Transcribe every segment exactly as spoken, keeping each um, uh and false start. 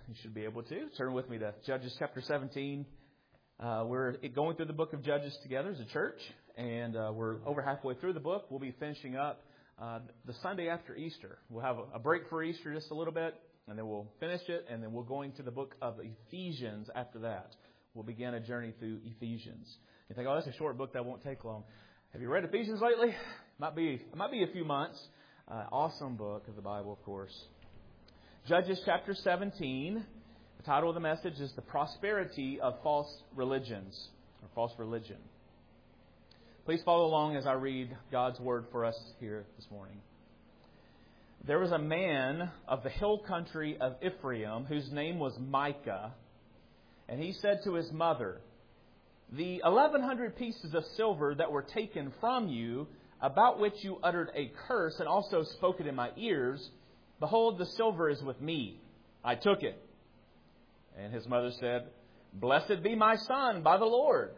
you should be able to. Turn with me to Judges chapter seventeen. Uh, we're going through the book of Judges together as a church, and uh, we're over halfway through the book. We'll be finishing up uh, the Sunday after Easter. We'll have a, a break for Easter just a little bit, and then we'll finish it, and then we'll go into the book of Ephesians after that. We'll begin a journey through Ephesians. You think, oh, that's a short book that won't take long. Have you read Ephesians lately? Might be, it might be a few months. Uh, awesome book of the Bible, of course. Judges chapter seventeen. The title of the message is The Prosperity of False Religions, or False Religion. Please follow along as I read God's Word for us here this morning. There was a man of the hill country of Ephraim whose name was Micah, and he said to his mother, "The eleven hundred pieces of silver that were taken from you, about which you uttered a curse and also spoke it in my ears, behold, the silver is with me. I took it." And his mother said, "Blessed be my son by the Lord."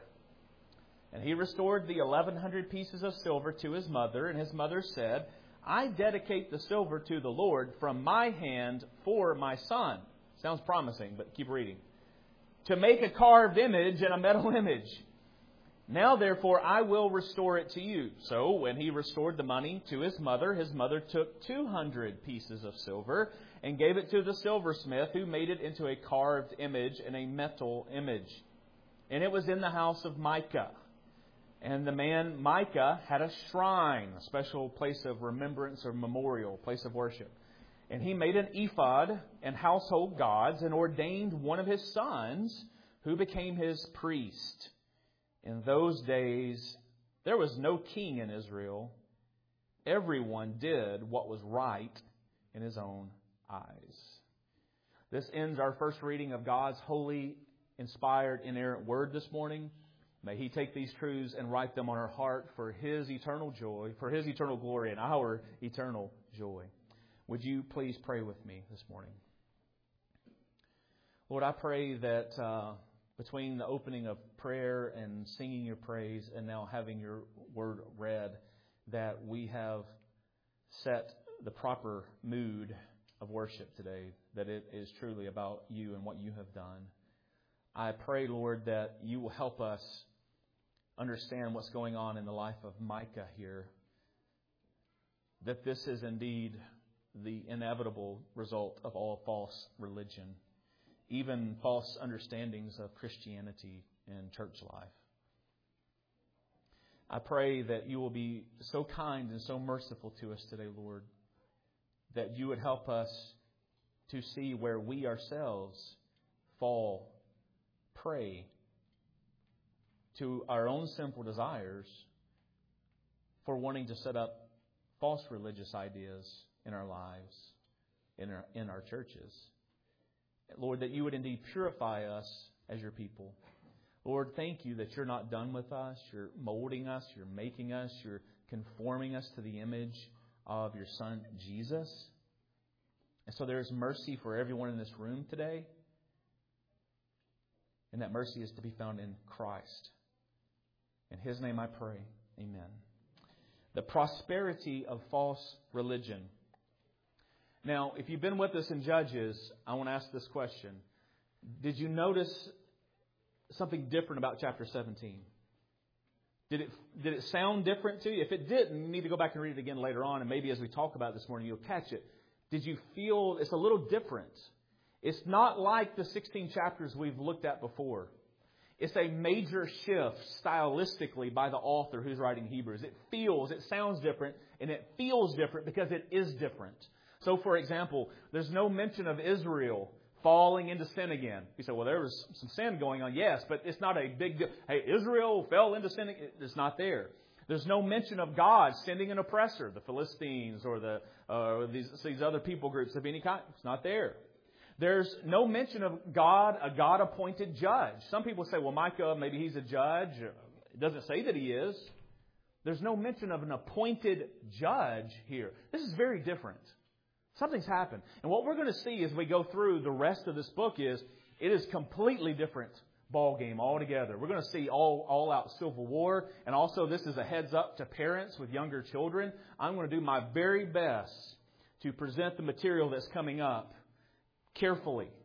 And he restored the eleven hundred pieces of silver to his mother, and his mother said, "I dedicate the silver to the Lord from my hand for my son." Sounds promising, but keep reading. "To make a carved image and a metal image. Now, therefore, I will restore it to you." So, when he restored the money to his mother, his mother took two hundred pieces of silver and gave it to the silversmith, who made it into a carved image and a metal image. And it was in the house of Micah. And the man Micah had a shrine, a special place of remembrance or memorial, place of worship. And he made an ephod and household gods and ordained one of his sons, who became his priest. In those days, there was no king in Israel. Everyone did what was right in his own eyes. This ends our first reading of God's holy, inspired, inerrant Word this morning. May He take these truths and write them on our heart for His eternal joy, for His eternal glory and our eternal joy. Would you please pray with me this morning? Lord, I pray that uh, between the opening of prayer and singing your praise and now having your word read, that we have set the proper mood of worship today, that it is truly about you and what you have done. I pray, Lord, that you will help us understand what's going on in the life of Micah here, that this is indeed the inevitable result of all false religion, even false understandings of Christianity and church life. I pray that you will be so kind and so merciful to us today, Lord, that you would help us to see where we ourselves fall prey to our own sinful desires for wanting to set up false religious ideas in our lives, in our, in our churches. Lord, that you would indeed purify us as your people. Lord, thank you that you're not done with us. You're molding us. You're making us. You're conforming us to the image of your Son, Jesus. And so there is mercy for everyone in this room today. And that mercy is to be found in Christ. In His name I pray. Amen. The prosperity of false religion. Now, if you've been with us in Judges, I want to ask this question. Did you notice something different about chapter seventeen? Did it did it sound different to you? If it didn't, you need to go back and read it again later on, and maybe as we talk about it this morning, you'll catch it. Did you feel it's a little different? It's not like the sixteen chapters we've looked at before. It's a major shift stylistically by the author who's writing Hebrews. It feels, it sounds different, and it feels different because it is different. So, for example, there's no mention of Israel falling into sin again. You say, well, there was some sin going on. Yes, but it's not a big deal. Hey, Israel fell into sin. It's not there. There's no mention of God sending an oppressor, the Philistines or the uh, these, these other people groups of any kind. It's not there. There's no mention of God, a God-appointed judge. Some people say, well, Micah, maybe he's a judge. It doesn't say that he is. There's no mention of an appointed judge here. This is very different. Something's happened. And what we're going to see as we go through the rest of this book is it is completely different ball game altogether. We're going to see all, all out civil war. And also this is a heads up to parents with younger children. I'm going to do my very best to present the material that's coming up carefully.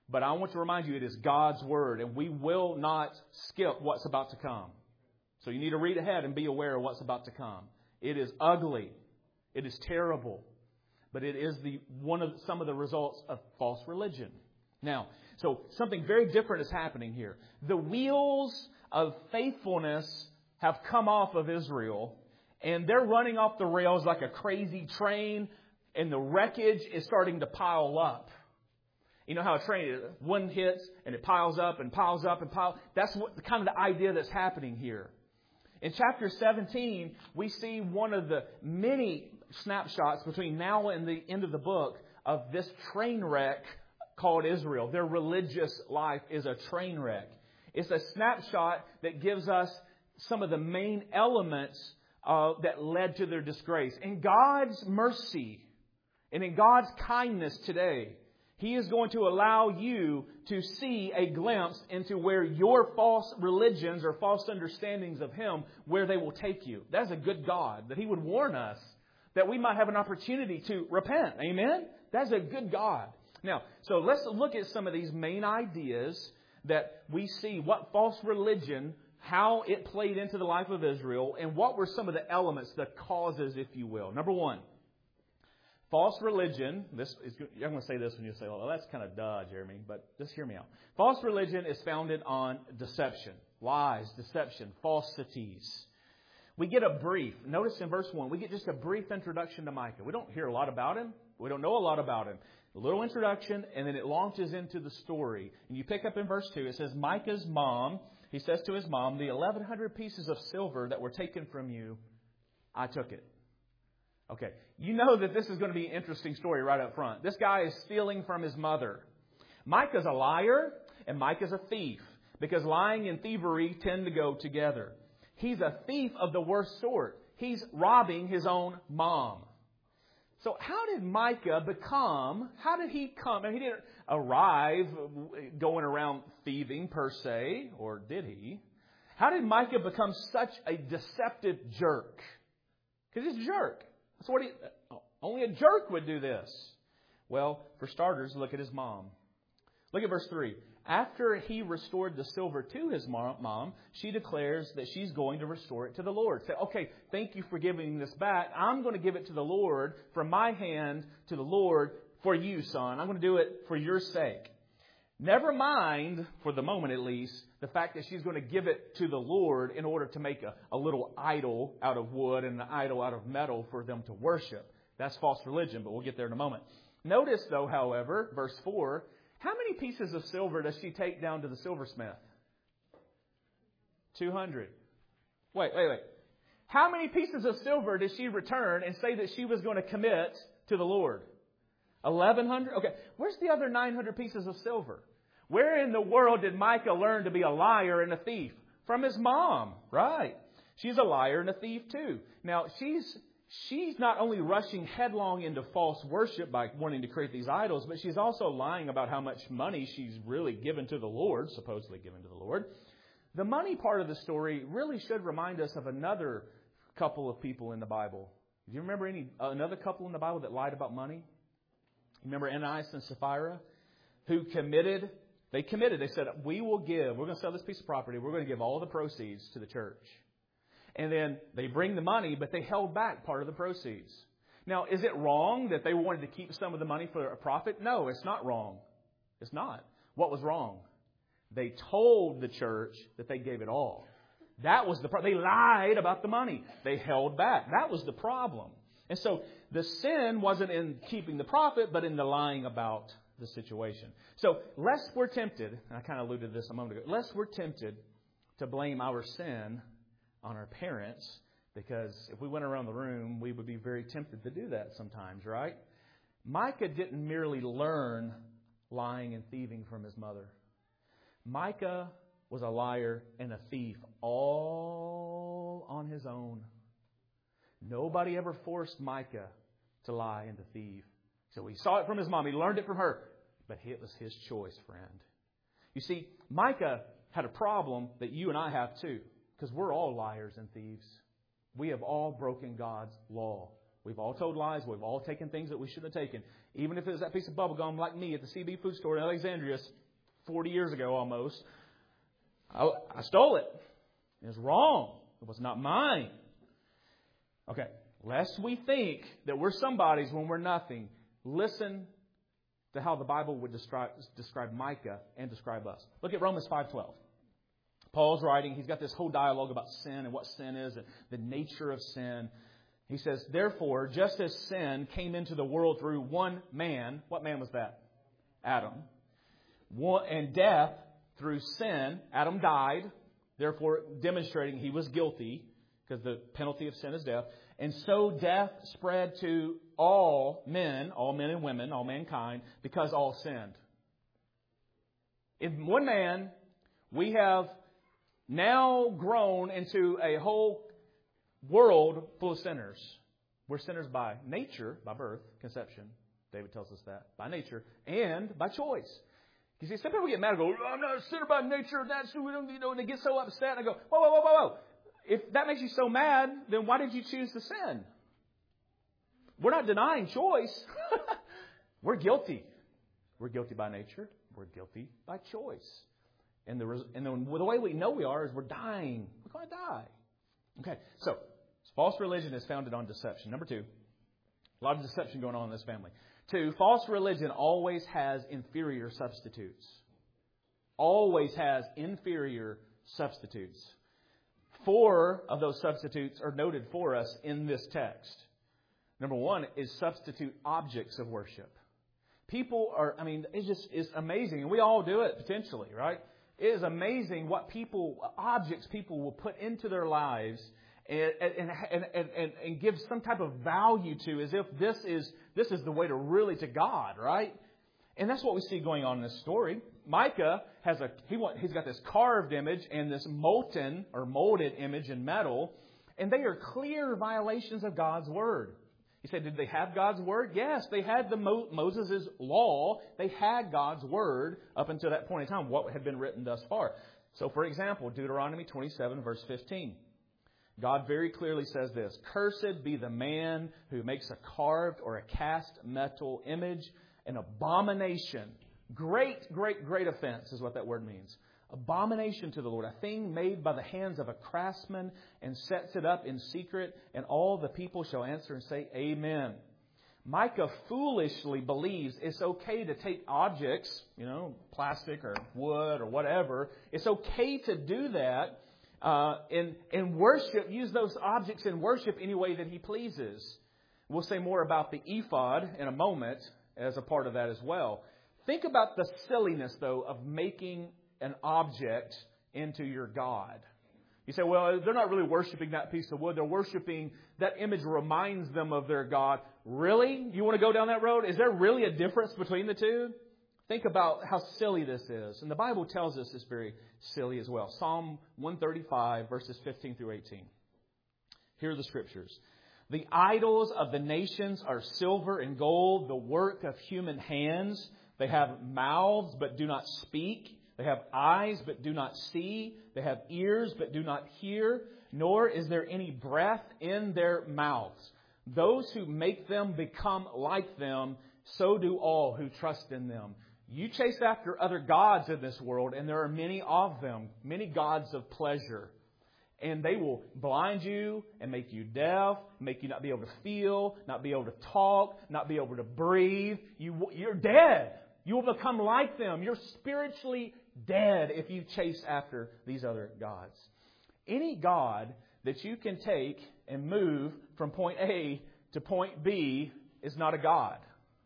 But I want to remind you, it is God's Word, and we will not skip what's about to come. So you need to read ahead and be aware of what's about to come. It is ugly. It is terrible. But it is the one of some of the results of false religion. Now, so something very different is happening here. The wheels of faithfulness have come off of Israel, and they're running off the rails like a crazy train, and the wreckage is starting to pile up. You know how a train is, one hits and it piles up and piles up and piles. That's what kind of the idea that's happening here. In chapter seventeen, we see one of the many snapshots between now and the end of the book of this train wreck called Israel. Their religious life is a train wreck. It's a snapshot that gives us some of the main elements uh, that led to their disgrace. In God's mercy and in God's kindness today, He is going to allow you to see a glimpse into where your false religions or false understandings of Him, where they will take you. That's a good God, that He would warn us that we might have an opportunity to repent. Amen? That's a good God. Now, so let's look at some of these main ideas that we see, what false religion, how it played into the life of Israel, and what were some of the elements, the causes, if you will. Number one, false religion, this is, I'm going to say this when you say, well, that's kind of duh, Jeremy, but just hear me out. False religion is founded on deception, lies, deception, falsities. We get a brief. Notice in verse one, we get just a brief introduction to Micah. We don't hear a lot about him. We don't know a lot about him. A little introduction, and then it launches into the story. And you pick up in verse two, it says, Micah's mom, he says to his mom, the eleven hundred pieces of silver that were taken from you, I took it. Okay, you know that this is going to be an interesting story right up front. This guy is stealing from his mother. Micah's a liar, and Micah's a thief, because lying and thievery tend to go together. He's a thief of the worst sort. He's robbing his own mom. So how did Micah become, how did he come? And he didn't arrive going around thieving per se, or did he? How did Micah become such a deceptive jerk? Because he's a jerk. That's what he, only a jerk would do this. Well, for starters, look at his mom. Look at verse three. After he restored the silver to his mom, she declares that she's going to restore it to the Lord. Say, okay, thank you for giving this back. I'm going to give it to the Lord from my hand to the Lord for you, son. I'm going to do it for your sake. Never mind, for the moment at least, the fact that she's going to give it to the Lord in order to make a, a little idol out of wood and an idol out of metal for them to worship. That's false religion, but we'll get there in a moment. Notice, though, however, verse four, how many pieces of silver does she take down to the silversmith? two hundred. Wait, wait, wait. How many pieces of silver did she return and say that she was going to commit to the Lord? eleven hundred? Okay. Where's the other nine hundred pieces of silver? Where in the world did Micah learn to be a liar and a thief? From his mom, right? She's a liar and a thief too. Now, she's she's not only rushing headlong into false worship by wanting to create these idols, but she's also lying about how much money she's really given to the Lord, supposedly given to the Lord. The money part of the story really should remind us of another couple of people in the Bible. Do you remember any uh, another couple in the Bible that lied about money? Remember Ananias and Sapphira, who committed, they committed, they said, we will give, we're going to sell this piece of property, we're going to give all the proceeds to the church. And then they bring the money, but they held back part of the proceeds. Now, is it wrong that they wanted to keep some of the money for a profit? No, it's not wrong. It's not. What was wrong? They told the church that they gave it all. That was the problem. They lied about the money. They held back. That was the problem. And so the sin wasn't in keeping the profit, but in the lying about the situation. So lest we're tempted, and I kind of alluded to this a moment ago, lest we're tempted to blame our sin on our parents, because if we went around the room, we would be very tempted to do that sometimes, right? Micah didn't merely learn lying and thieving from his mother. Micah was a liar and a thief all on his own. Nobody ever forced Micah to lie and to thieve. So he saw it from his mom. He learned it from her. But it was his choice, friend. You see, Micah had a problem that you and I have too. Because we're all liars and thieves. We have all broken God's law. We've all told lies. We've all taken things that we shouldn't have taken. Even if it was that piece of bubble gum like me at the C B food store in Alexandria forty years ago almost. I, I stole it. It was wrong. It was not mine. Okay. Lest we think that we're somebody's when we're nothing, listen to how the Bible would describe, describe Micah and describe us. Look at Romans five twelve. Paul's writing. He's got this whole dialogue about sin and what sin is and the nature of sin. He says, therefore, just as sin came into the world through one man. What man was that? Adam. One, and death through sin. Adam died. Therefore, demonstrating he was guilty because the penalty of sin is death. And so death spread to all men, all men and women, all mankind, because all sinned. In one man, we have now grown into a whole world full of sinners. We're sinners by nature, by birth, conception. David tells us that. By nature and by choice. You see, some people get mad and go, I'm not a sinner by nature. That's who we don't, you know, and they get so upset. And I go, whoa, whoa, whoa, whoa, whoa. If that makes you so mad, then why did you choose to sin? We're not denying choice. We're guilty. We're guilty by nature. We're guilty by choice. And the, and the, the way we know we are is we're dying. We're going to die. Okay, so false religion is founded on deception. Number two, a lot of deception going on in this family. Two, false religion always has inferior substitutes. Always has inferior substitutes. Four of those substitutes are noted for us in this text. Number one is substitute objects of worship. People are, I mean, it's just it's amazing. And we all do it potentially, right? It is amazing what people, objects people will put into their lives and, and, and, and, and give some type of value to as if this is, this is the way to really to God, right? And that's what we see going on in this story. Micah has a he want, he's got this carved image and this molten or molded image in metal, and they are clear violations of God's word. You say, did they have God's word? Yes, they had the Mo- Moses' law. They had God's word up until that point in time, what had been written thus far. So, for example, Deuteronomy twenty-seven, verse fifteen. God very clearly says this, cursed be the man who makes a carved or a cast metal image, an abomination. Great, great, great offense is what that word means. Abomination to the Lord, a thing made by the hands of a craftsman and sets it up in secret, and all the people shall answer and say, Amen. Micah foolishly believes it's okay to take objects, you know, plastic or wood or whatever. It's okay to do that uh, in, in worship, use those objects in worship any way that he pleases. We'll say more about the ephod in a moment as a part of that as well. Think about the silliness, though, of making an object into your God. You say, well, they're not really worshiping that piece of wood. They're worshiping, that image reminds them of their God. Really? You want to go down that road? Is there really a difference between the two? Think about how silly this is. And the Bible tells us it's very silly as well. Psalm one thirty-five, verses fifteen through eighteen. Here are the scriptures. The idols of the nations are silver and gold, the work of human hands. They have mouths but do not speak. They have eyes but do not see. They have ears but do not hear. Nor is there any breath in their mouths. Those who make them become like them. So do all who trust in them. You chase after other gods in this world, and there are many of them, many gods of pleasure. And they will blind you and make you deaf, make you not be able to feel, not be able to talk, not be able to breathe. You, you're dead. You will become like them. You're spiritually dead if you chase after these other gods. Any god that you can take and move from point A to point B is not a god.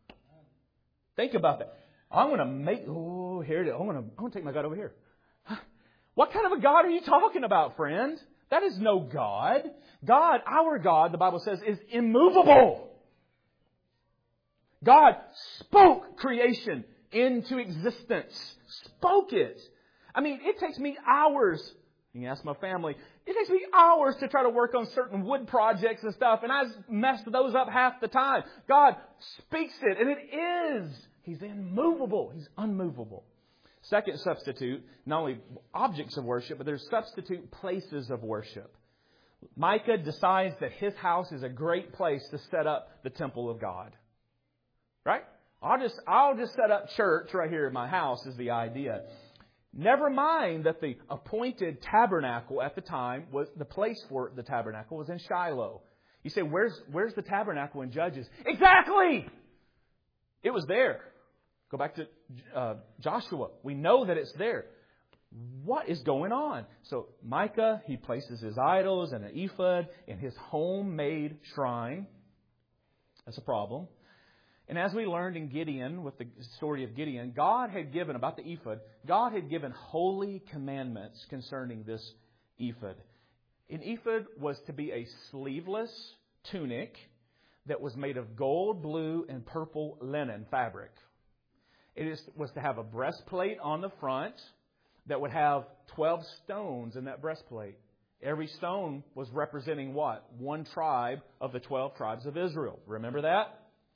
Think about that. I'm going to make... Oh, here it is. I'm going to, I'm going to take my God over here. What kind of a God are you talking about, friend? That is no God. God, our God, the Bible says, is immovable. God spoke creation into existence. Spoke it. I mean, it takes me hours. You can ask my family. It takes me hours to try to work on certain wood projects and stuff, and I mess those up half the time. God speaks it, and it is. He's immovable. He's unmovable. Second substitute, not only objects of worship, but there's substitute places of worship. Micah decides that his house is a great place to set up the temple of God. Right? I'll just, I'll just set up church right here in my house is the idea. Never mind that the appointed tabernacle at the time, was the place for the tabernacle was in Shiloh. You say, where's, where's the tabernacle in Judges? Exactly! It was there. Go back to uh, Joshua. We know that it's there. What is going on? So Micah, he places his idols and an ephod in his homemade shrine. That's a problem. And as we learned in Gideon, with the story of Gideon, God had given, about the ephod, God had given holy commandments concerning this ephod. An ephod was to be a sleeveless tunic that was made of gold, blue, and purple linen fabric. It is, was to have a breastplate on the front that would have twelve stones in that breastplate. Every stone was representing what? One tribe of the twelve tribes of Israel. Remember that?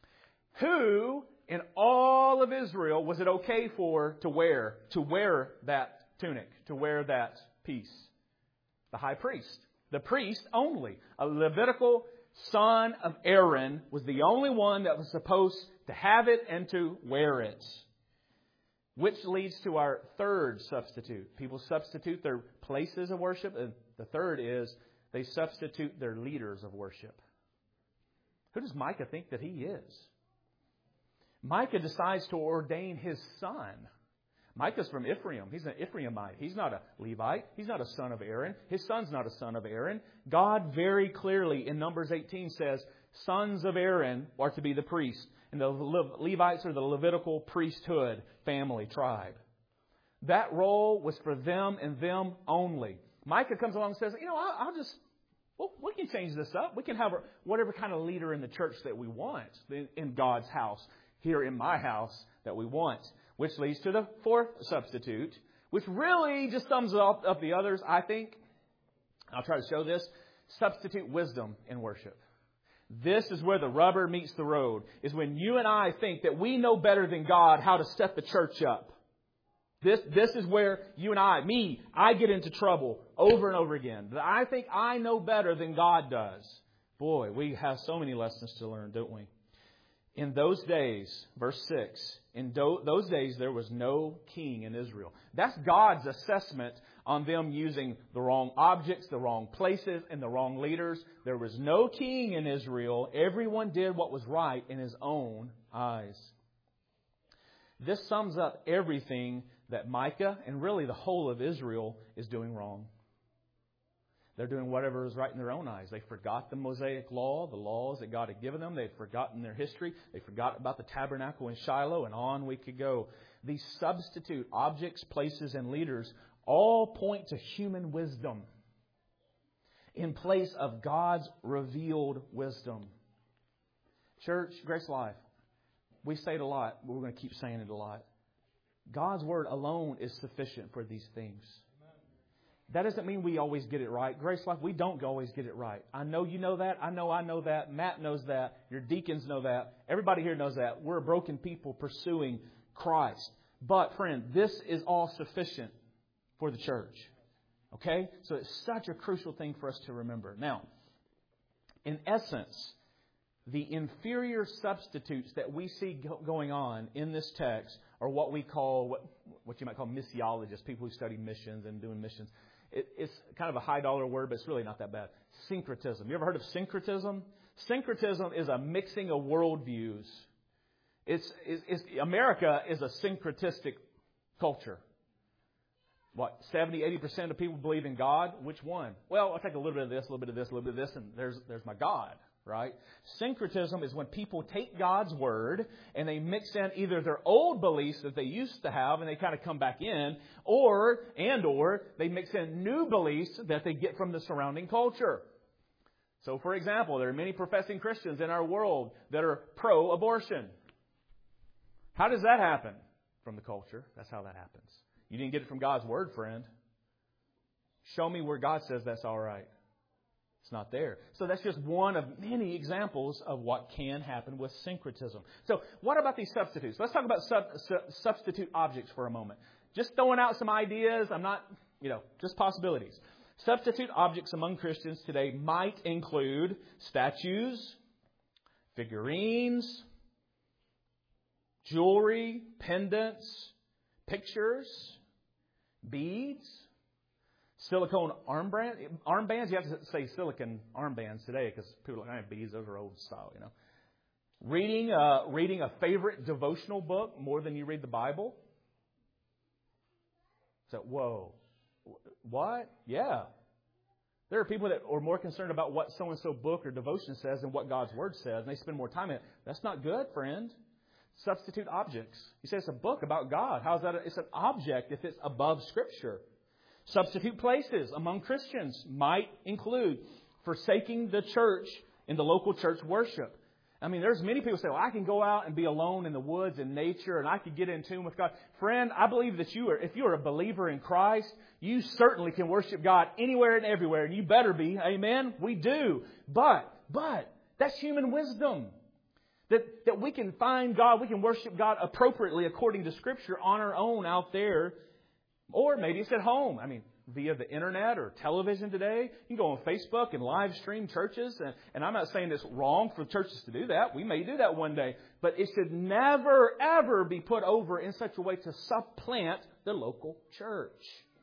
Who in all of Israel was it okay for to wear, to wear that tunic, to wear that piece? The high priest. The priest only. A Levitical son of Aaron was the only one that was supposed to have it and to wear it. Which leads to our third substitute. People substitute their places of worship. And the third is they substitute their leaders of worship. Who does Micah think that he is? Micah decides to ordain his son. Micah's from Ephraim. He's an Ephraimite. He's not a Levite. He's not a son of Aaron. His son's not a son of Aaron. God very clearly in Numbers eighteen says, sons of Aaron are to be the priests. And the Levites are the Levitical priesthood family tribe. That role was for them and them only. Micah comes along and says, you know, I'll, I'll just, well, we can change this up. We can have whatever kind of leader in the church that we want in God's house, here in my house that we want. Which leads to the fourth substitute, which really just sums up, up the others, I think. I'll try to show this. Substitute wisdom in worship. This is where the rubber meets the road, is when you and I think that we know better than God how to set the church up. This, this is where you and I, me, I get into trouble over and over again. I think I know better than God does. Boy, we have so many lessons to learn, don't we? In those days, verse six, in do- those days there was no king in Israel. That's God's assessment on them using the wrong objects, the wrong places, and the wrong leaders. There was no king in Israel. Everyone did what was right in his own eyes. This sums up everything that Micah and really the whole of Israel is doing wrong. They're doing whatever is right in their own eyes. They forgot the Mosaic law, the laws that God had given them. They'd forgotten their history. They forgot about the tabernacle in Shiloh, and on we could go. These substitute objects, places, and leaders all point to human wisdom in place of God's revealed wisdom. Church, Grace Life, we say it a lot, but we're going to keep saying it a lot. God's Word alone is sufficient for these things. That doesn't mean we always get it right. Grace Life, we don't always get it right. I know you know that. I know I know that. Matt knows that. Your deacons know that. Everybody here knows that. We're a broken people pursuing Christ. But, friend, this is all sufficient for the church. Okay? So it's such a crucial thing for us to remember. Now, in essence, the inferior substitutes that we see going on in this text are what we call, what, what you might call missiologists, people who study missions and doing missions. It, it's kind of a high-dollar word, but it's really not that bad. Syncretism. You ever heard of syncretism? Syncretism is a mixing of worldviews. It's, it's, it's America is a syncretistic culture. What, seventy, eighty percent of people believe in God? Which one? Well, I'll take a little bit of this, a little bit of this, a little bit of this, and there's there's my God, right? Syncretism is when people take God's Word and they mix in either their old beliefs that they used to have and they kind of come back in, or, and or, they mix in new beliefs that they get from the surrounding culture. So, for example, there are many professing Christians in our world that are pro-abortion. How does that happen? From the culture. That's how that happens. You didn't get it from God's Word, friend. Show me where God says that's all right. It's not there. So that's just one of many examples of what can happen with syncretism. So what about these substitutes? Let's talk about sub, su, substitute objects for a moment. Just throwing out some ideas. I'm not, you know, just possibilities. Substitute objects among Christians today might include statues, figurines, jewelry, pendants, pictures, beads, silicone armband, armbands. You have to say silicone armbands today because people are like, I have beads, those are old style, you know. Reading, uh, reading a favorite devotional book more than you read the Bible. So, whoa. What? Yeah. There are people that are more concerned about what so-and-so book or devotion says than what God's Word says, and they spend more time in it. That's not good, friend. Substitute objects. You say it's a book about God. How's that? It's an object if it's above Scripture. Substitute places among Christians might include forsaking the church in the local church worship. I mean, there's many people say, well, I can go out and be alone in the woods in nature and I can get in tune with God. Friend, I believe that you are, if you are a believer in Christ, you certainly can worship God anywhere and everywhere. And you better be. Amen? We do. But, but, that's human wisdom. That, that we can find God, we can worship God appropriately according to Scripture on our own out there. Or maybe it's at home. I mean, via the internet or television today. You can go on Facebook and live stream churches. And, and I'm not saying it's wrong for churches to do that. We may do that one day. But it should never, ever be put over in such a way to supplant the local church.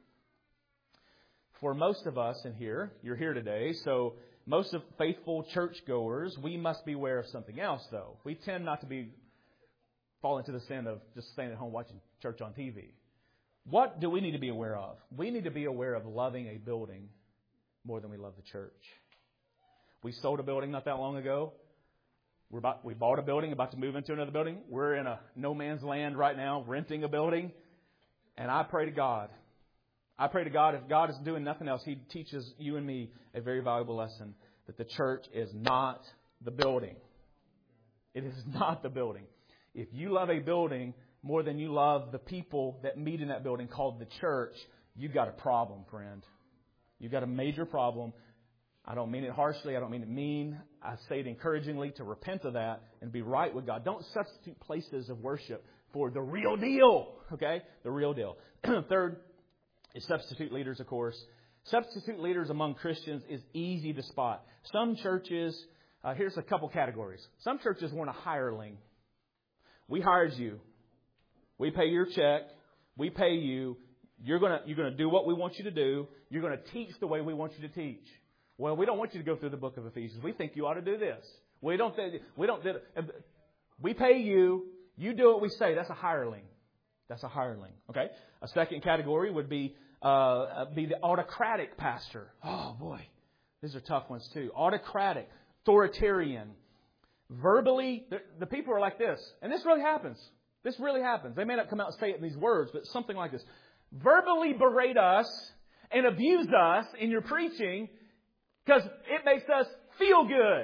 For most of us in here, you're here today, so most of faithful churchgoers, we must be aware of something else, though. We tend not to be fall into the sin of just staying at home watching church on T V. What do we need to be aware of? We need to be aware of loving a building more than we love the church. We sold a building not that long ago. We're about, we bought a building, about to move into another building. We're in a no man's land right now, renting a building. And I pray to God. I pray to God, if God is doing nothing else, He teaches you and me a very valuable lesson, that the church is not the building. It is not the building. If you love a building more than you love the people that meet in that building called the church, you've got a problem, friend. You've got a major problem. I don't mean it harshly. I don't mean it mean. I say it encouragingly to repent of that and be right with God. Don't substitute places of worship for the real deal. Okay? The real deal. Third is substitute leaders, of course. Substitute leaders among Christians is easy to spot. Some churches, uh, here's a couple categories. Some churches want a hireling. We hired you. We pay your check. We pay you. You're going to you're going to do what we want you to do. You're going to teach the way we want you to teach. Well, we don't want you to go through the book of Ephesians. We think you ought to do this. We don't. We don't. We pay you. You do what we say. That's a hireling. That's a hireling. Okay. A second category would be uh, be the autocratic pastor. Oh boy, these are tough ones too. Autocratic, authoritarian, verbally. The, the people are like this, and this really happens. This really happens. They may not come out and say it in these words, but something like this. Verbally berate us and abuse us in your preaching because it makes us feel good.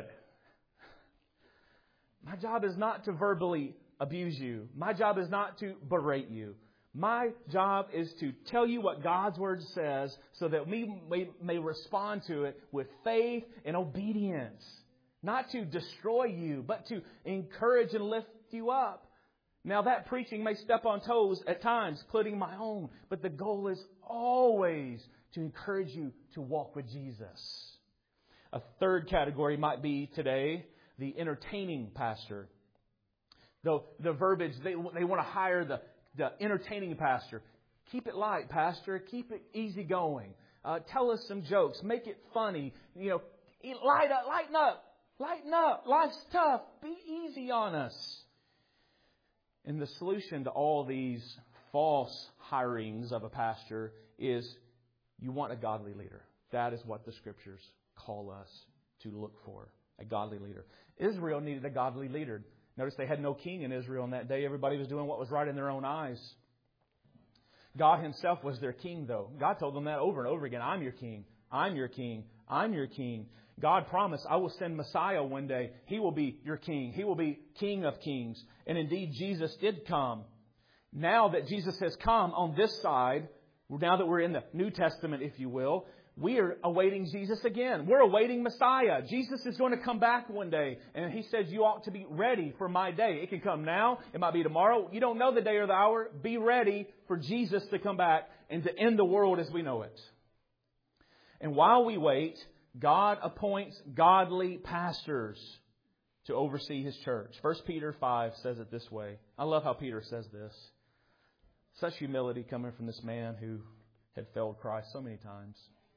My job is not to verbally abuse you. My job is not to berate you. My job is to tell you what God's Word says so that we may, may respond to it with faith and obedience. Not to destroy you, but to encourage and lift you up. Now, that preaching may step on toes at times, including my own. But the goal is always to encourage you to walk with Jesus. A third category might be today the entertaining pastor. The, the verbiage, they, they want to hire the, the entertaining pastor. Keep it light, pastor. Keep it easygoing. Uh, tell us some jokes. Make it funny. You know, light up, lighten up. Lighten up. Life's tough. Be easy on us. And the solution to all these false hirings of a pastor is you want a godly leader. That is what the Scriptures call us to look for, a godly leader. Israel needed a godly leader. Notice they had no king in Israel in that day. Everybody was doing what was right in their own eyes. God Himself was their king, though. God told them that over and over again. I'm your king. I'm your king. I'm your king. God promised, I will send Messiah one day. He will be your king. He will be King of kings. And indeed, Jesus did come. Now that Jesus has come on this side, now that we're in the New Testament, if you will, we are awaiting Jesus again. We're awaiting Messiah. Jesus is going to come back one day. And He says, you ought to be ready for my day. It can come now. It might be tomorrow. You don't know the day or the hour. Be ready for Jesus to come back and to end the world as we know it. And while we wait, God appoints godly pastors to oversee His church. First Peter five says it this way. I love how Peter says this. Such humility coming from this man who had failed Christ so many times.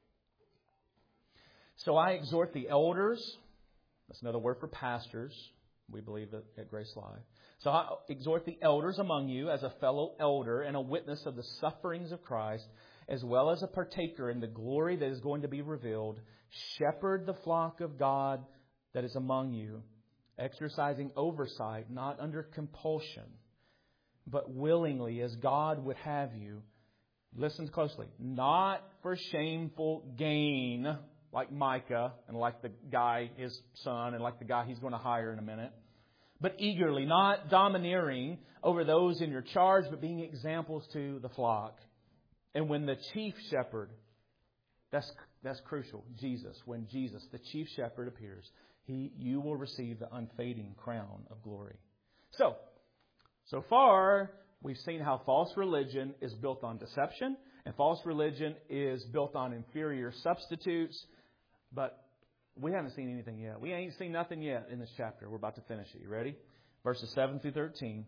So I exhort the elders. That's another word for pastors. We believe that at Grace Live. So I exhort the elders among you as a fellow elder and a witness of the sufferings of Christ, as well as a partaker in the glory that is going to be revealed. Shepherd the flock of God that is among you, exercising oversight, not under compulsion, but willingly as God would have you. Listen closely. Not for shameful gain, like Micah and like the guy, his son, and like the guy he's going to hire in a minute. But eagerly, not domineering over those in your charge, but being examples to the flock. And when the chief shepherd, that's that's crucial, Jesus, when Jesus, the chief shepherd, appears, he you will receive the unfading crown of glory. So, so far, we've seen how false religion is built on deception, and false religion is built on inferior substitutes. But we haven't seen anything yet. We ain't seen nothing yet in this chapter. We're about to finish it. You ready? Verses seven through thirteen.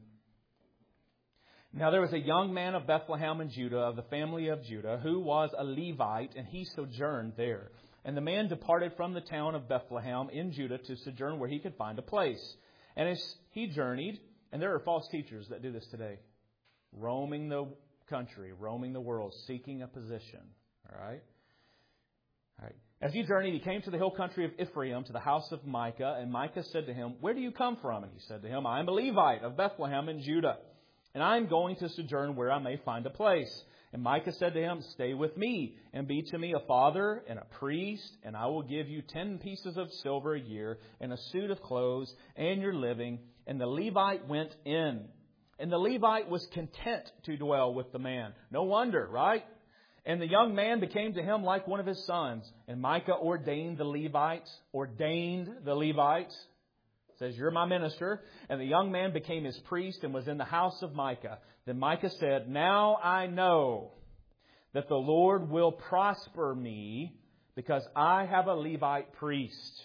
Now there was a young man of Bethlehem in Judah, of the family of Judah, who was a Levite, and he sojourned there. And the man departed from the town of Bethlehem in Judah to sojourn where he could find a place. And as he journeyed, and there are false teachers that do this today, roaming the country, roaming the world, seeking a position. All right? All right. As he journeyed, he came to the hill country of Ephraim, to the house of Micah. And Micah said to him, "Where do you come from?" And he said to him, "I am a Levite of Bethlehem in Judah, and I am going to sojourn where I may find a place." And Micah said to him, "Stay with me, and be to me a father and a priest, and I will give you ten pieces of silver a year, and a suit of clothes, and your living." And the Levite went in. And the Levite was content to dwell with the man. No wonder, right? And the young man became to him like one of his sons. And Micah ordained the Levite, ordained the Levite. Says, "You're my minister." And the young man became his priest and was in the house of Micah. Then Micah said, "Now I know that the Lord will prosper me, because I have a Levite priest."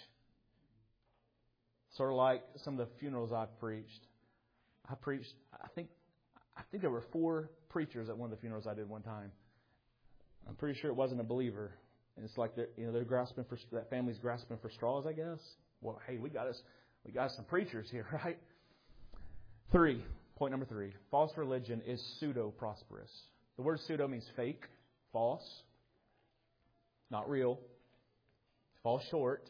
Sort of like some of the funerals I've preached. I preached, I think, I think there were four preachers at one of the funerals I did one time. I'm pretty sure it wasn't a believer. And it's like they're, you know, they're grasping for, that family's grasping for straws, I guess. Well, hey, we got us, we got some preachers here, right? Three, point number three. False religion is pseudo-prosperous. The word pseudo means fake, false, not real, falls short.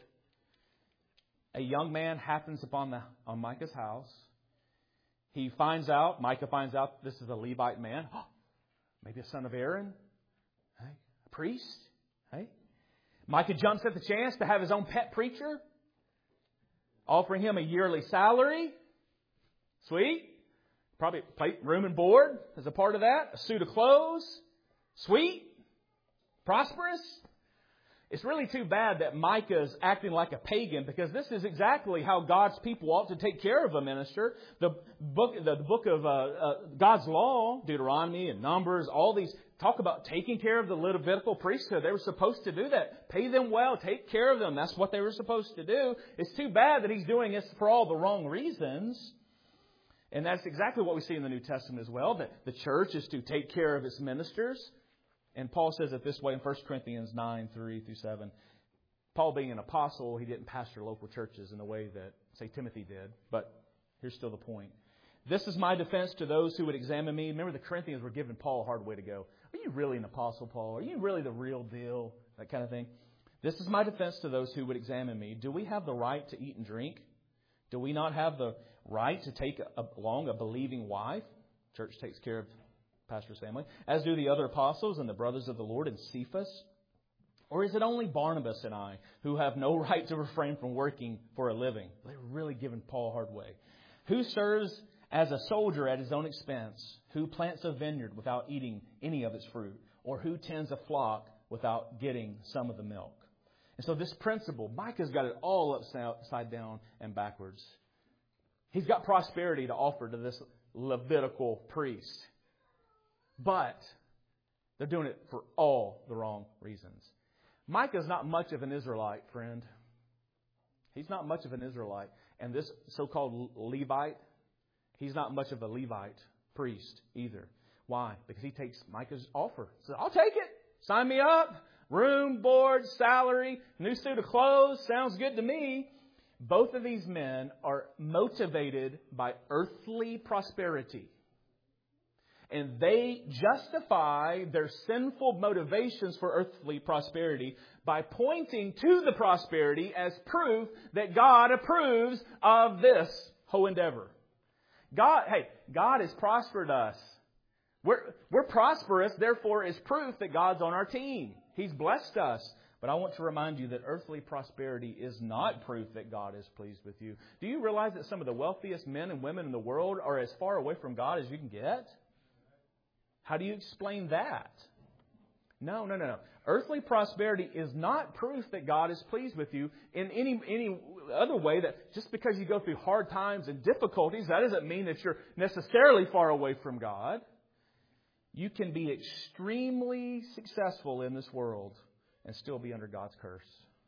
A young man happens upon the on Micah's house. He finds out, Micah finds out this is a Levite man. Oh, maybe a son of Aaron. Hey, a priest. Hey. Micah jumps at the chance to have his own pet preacher, offering him a yearly salary. Sweet. Probably plate, room and board as a part of that. A suit of clothes. Sweet. Prosperous. It's really too bad that Micah's acting like a pagan, because this is exactly how God's people ought to take care of a minister. The book, the book of uh, uh, God's law, Deuteronomy and Numbers, all these talk about taking care of the Levitical priesthood. They were supposed to do that. Pay them well. Take care of them. That's what they were supposed to do. It's too bad that he's doing this for all the wrong reasons. And that's exactly what we see in the New Testament as well, that the church is to take care of its ministers. And Paul says it this way in First Corinthians nine, three through seven. Paul, being an apostle, he didn't pastor local churches in the way that, say, Timothy did. But here's still the point. "This is my defense to those who would examine me." Remember, the Corinthians were giving Paul a hard way to go. Are you really an apostle, Paul? Are you really the real deal? That kind of thing. "This is my defense to those who would examine me. Do we have the right to eat and drink? Do we not have the right to take along a believing wife?" Church takes care of pastor's family. "As do the other apostles and the brothers of the Lord and Cephas? Or is it only Barnabas and I who have no right to refrain from working for a living?" They're really giving Paul a hard way. "Who serves as a soldier at his own expense? Who plants a vineyard without eating any of its fruit? Or who tends a flock without getting some of the milk?" And so this principle, Micah's got it all upside down and backwards. He's got prosperity to offer to this Levitical priest. But they're doing it for all the wrong reasons. Micah's not much of an Israelite, friend. He's not much of an Israelite. And this so-called Levite, he's not much of a Levite priest either. Why? Because he takes Micah's offer. He says, I'll take it. Sign me up. Room, board, salary, new suit of clothes. Sounds good to me. Both of these men are motivated by earthly prosperity. And they justify their sinful motivations for earthly prosperity by pointing to the prosperity as proof that God approves of this whole endeavor. God, hey, God has prospered us. We're, we're prosperous, therefore is proof that God's on our team. He's blessed us. But I want to remind you that earthly prosperity is not proof that God is pleased with you. Do you realize that some of the wealthiest men and women in the world are as far away from God as you can get? How do you explain that? No, no, no, no. Earthly prosperity is not proof that God is pleased with you in any any other way. That just because you go through hard times and difficulties, that doesn't mean that you're necessarily far away from God. You can be extremely successful in this world and still be under God's curse.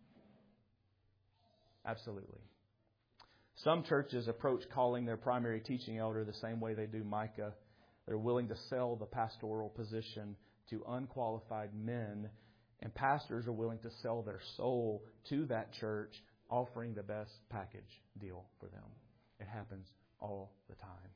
Absolutely. Some churches approach calling their primary teaching elder the same way they do Micah. They're willing to sell the pastoral position to unqualified men, and pastors are willing to sell their soul to that church, offering the best package deal for them. It happens all the time.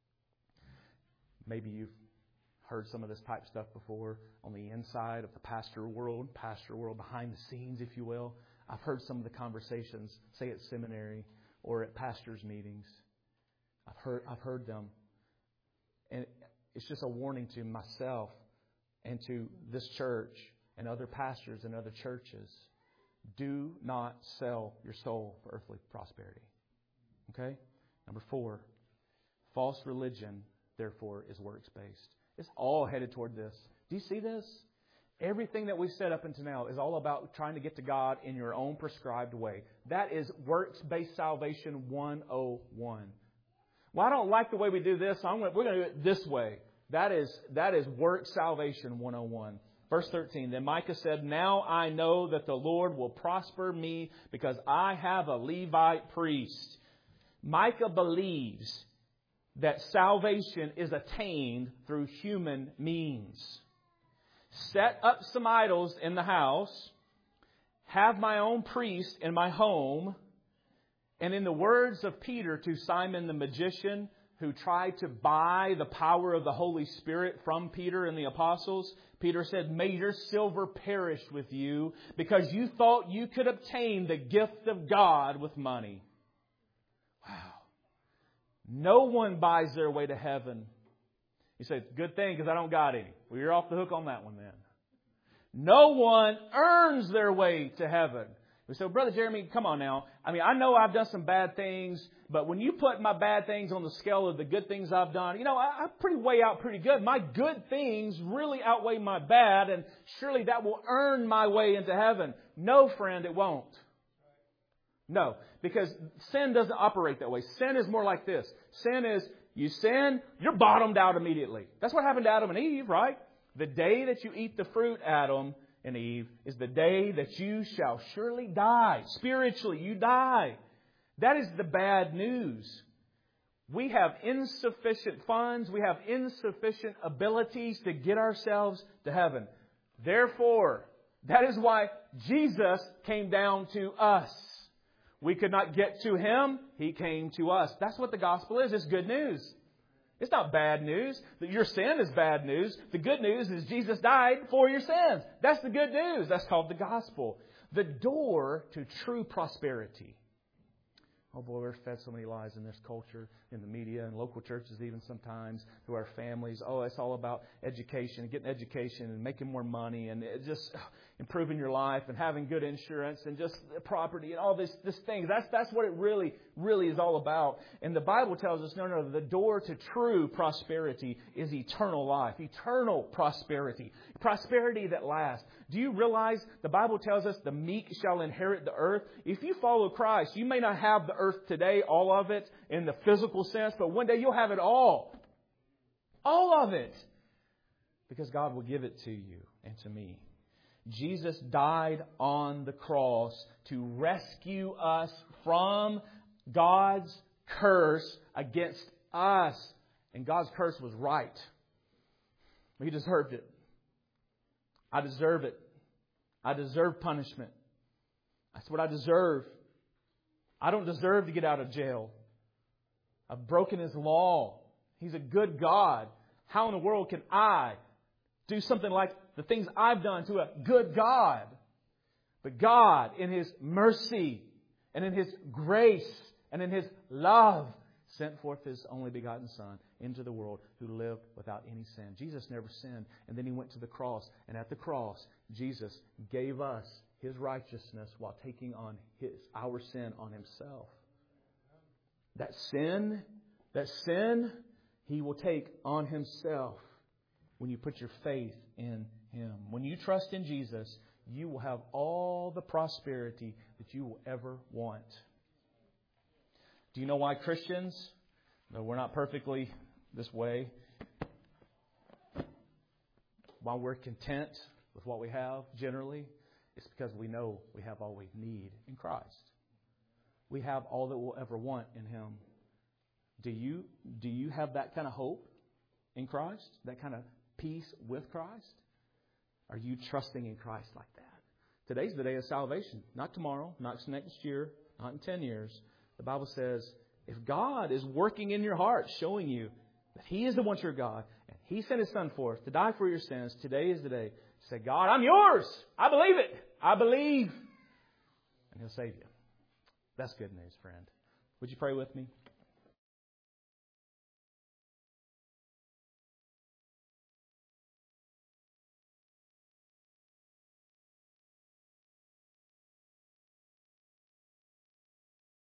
Maybe you've heard some of this type stuff before on the inside of the pastor world, pastor world behind the scenes, if you will. I've heard some of the conversations, say at seminary or at pastors' meetings. I've heard I've heard them. And it's just a warning to myself and to this church and other pastors and other churches. Do not sell your soul for earthly prosperity. Okay? Number four, false religion, therefore, is works-based. It's all headed toward this. Do you see this? Everything that we've set up until now is all about trying to get to God in your own prescribed way. That is works-based salvation one oh one. Well, I don't like the way we do this, so I'm gonna, we're going to do it this way. That is, that is work salvation one oh one. Verse thirteen, then Micah said, now I know that the Lord will prosper me because I have a Levite priest. Micah believes that salvation is attained through human means. Set up some idols in the house, have my own priest in my home, and in the words of Peter to Simon the magician, who tried to buy the power of the Holy Spirit from Peter and the apostles, Peter said, may your silver perish with you because you thought you could obtain the gift of God with money. Wow. No one buys their way to heaven. You say, good thing because I don't got any. Well, you're off the hook on that one then. No one earns their way to heaven. We say, Brother Jeremy, come on now. I mean, I know I've done some bad things, but when you put my bad things on the scale of the good things I've done, you know, I, I pretty weigh out pretty good. My good things really outweigh my bad, and surely that will earn my way into heaven. No, friend, it won't. No, because sin doesn't operate that way. Sin is more like this. Sin is, you sin, you're bottomed out immediately. That's what happened to Adam and Eve, right? The day that you eat the fruit, Adam and Eve, is the day that you shall surely die. Spiritually, you die. That is the bad news. We have insufficient funds. We have insufficient abilities to get ourselves to heaven. Therefore, that is why Jesus came down to us. We could not get to Him. He came to us. That's what the gospel is. It's good news. It's not bad news. That your sin is bad news. The good news is Jesus died for your sins. That's the good news. That's called the gospel. The door to true prosperity. Oh boy, we're fed so many lies in this culture, in the media, and local churches even sometimes, through our families. Oh, it's all about education, getting education and making more money and just improving your life and having good insurance and just property and all this, this thing. That's, that's what it really, really is all about. And the Bible tells us, no, no, the door to true prosperity is eternal life, eternal prosperity, prosperity that lasts. Do you realize the Bible tells us the meek shall inherit the earth? If you follow Christ, you may not have the earth today, all of it, in the physical sense, but one day you'll have it all. All of it. Because God will give it to you and to me. Jesus died on the cross to rescue us from God's curse against us. And God's curse was right. He deserved it. I deserve it. I deserve punishment. That's what I deserve. I don't deserve to get out of jail. I've broken His law. He's a good God. How in the world can I do something like the things I've done to a good God? But God, in His mercy and in His grace and in His love, sent forth His only begotten Son into the world who lived without any sin. Jesus never sinned. And then He went to the cross. And at the cross, Jesus gave us His righteousness while taking on his our sin on Himself. That sin, that sin, He will take on Himself when you put your faith in Him. When you trust in Jesus, you will have all the prosperity that you will ever want. Do you know why Christians, though we're not perfectly this way, why we're content with what we have generally? It's because we know we have all we need in Christ. We have all that we'll ever want in Him. Do you, do you have that kind of hope in Christ? That kind of peace with Christ? Are you trusting in Christ like that? Today's the day of salvation. Not tomorrow, not next year, not in ten years. The Bible says, if God is working in your heart, showing you that He is the one true God, and He sent His Son forth to die for your sins, today is the day to say, God, I'm yours. I believe it. I believe. And He'll save you. That's good news, friend. Would you pray with me?